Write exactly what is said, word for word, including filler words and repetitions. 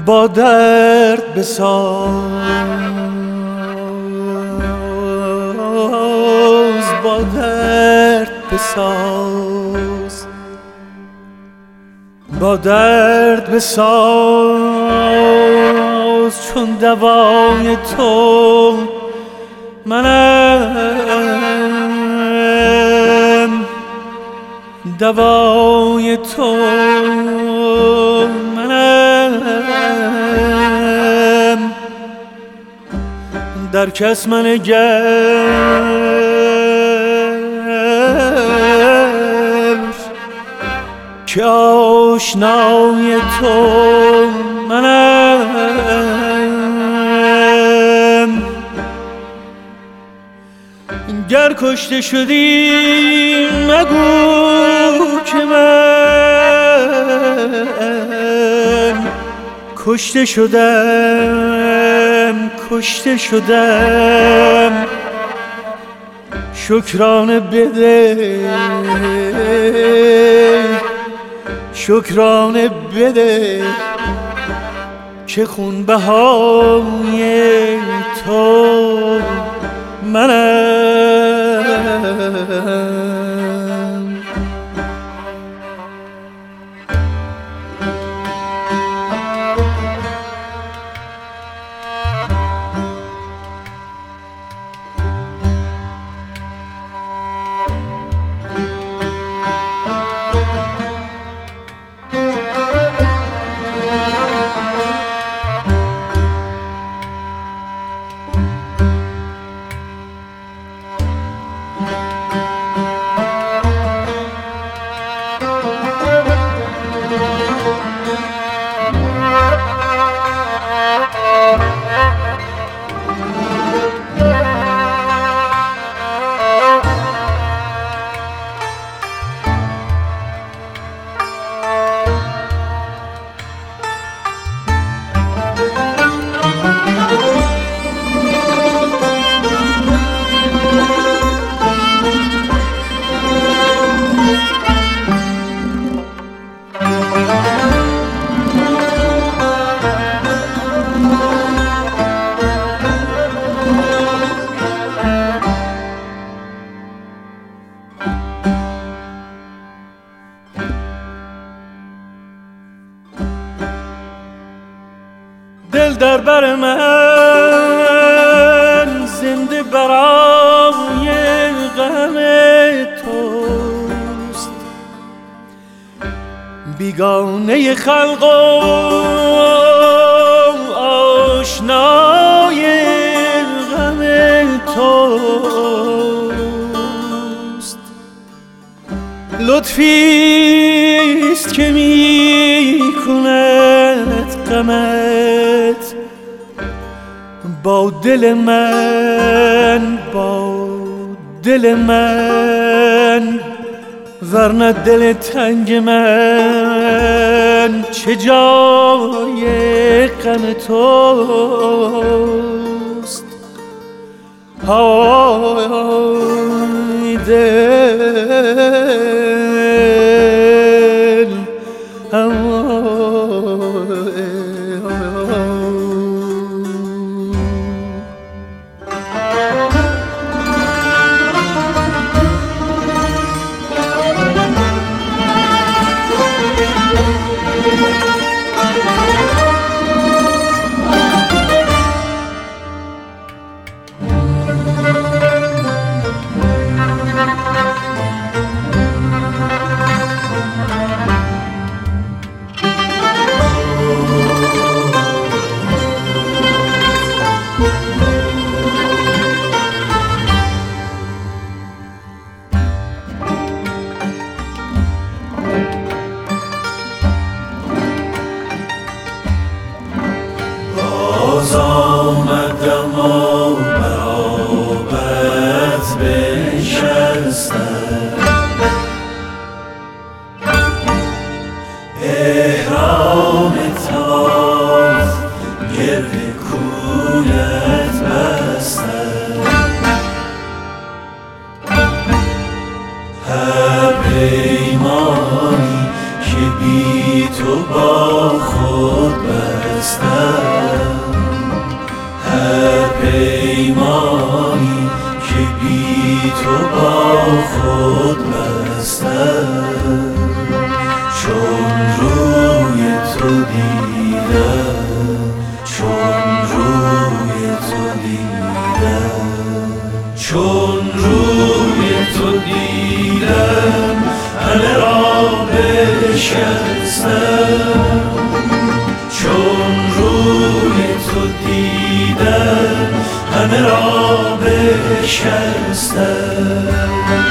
با درد بساز، با درد بساز، با درد بساز، چون دوای تو منم، دوای تو منم، در کس منگر که آشنای تو منم. گر کشته شدی مگو که من کشته شدم، کشته شدم. شکرانه بده، شکرانه بده که خونبهای تو منم. دل در بر من زنده برای غم توست، بیگانه خلق و آشنای غم توست. لطفیست که می کند غمت با دل من، با دل من، ورنه دل تنگ من چه جای غم توست. های دل بستم، هر پیمانی که بی تو با خود بستم، چون روی تو دیدم، چون روی تو دیدم، چون روی تو دیدم همه را بشکستم، چون روی تو دیدم همه را بشکستم.